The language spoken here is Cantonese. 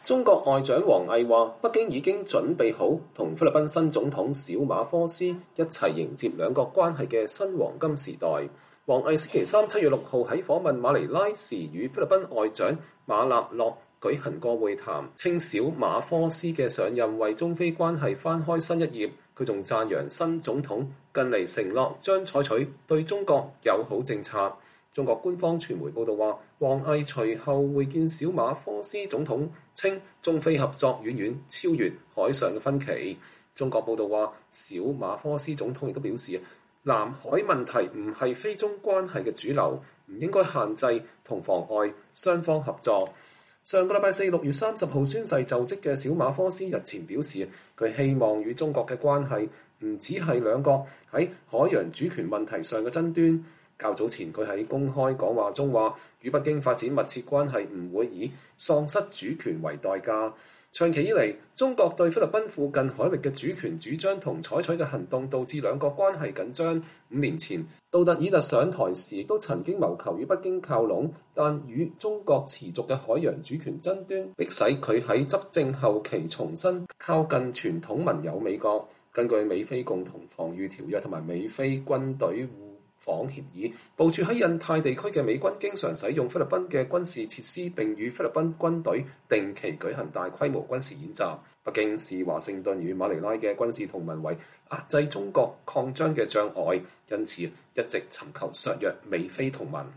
中國外長王毅話：北京已經準備好同菲律賓新總統小馬科斯一齊迎接兩國關係嘅新黃金時代。王毅星期三7月6號喺訪問馬尼拉時，與菲律賓外長馬納洛舉行過會談，稱小馬科斯嘅上任為中菲關係翻開新一頁。佢仲讚揚新總統近嚟承諾將採取對中國友好政策。中國官方傳媒報道話，王毅隨後會見小馬科斯總統，稱中菲合作遠遠超越海上嘅分歧。中國報道話，小馬科斯總統亦都表示，南海問題唔係菲中關係嘅主流，唔應該限制同妨礙雙方合作。上個禮拜四6月30號宣誓就職嘅小馬科斯日前表示，佢希望與中國嘅關係唔只係兩國喺海洋主權問題上嘅爭端。較早前佢喺公開講話中話，與北京發展密切關係唔會以喪失主權為代價。長期以嚟，中國對菲律賓附近海域嘅主權主張同採取嘅行動，導致兩國關係緊張。5年前，杜特爾特上台時，亦都曾經謀求與北京靠攏，但與中國持續嘅海洋主權爭端，迫使佢喺執政後期重新靠近傳統盟友美國。根據美菲共同防禦條約同埋美菲軍隊訪協議，部署喺印太地區嘅美軍經常使用菲律賓嘅軍事設施，並與菲律賓軍隊定期舉行大規模軍事演習。北京視華盛頓與馬尼拉嘅軍事同盟為壓制中國擴張嘅障礙，因此一直尋求削弱美菲同盟。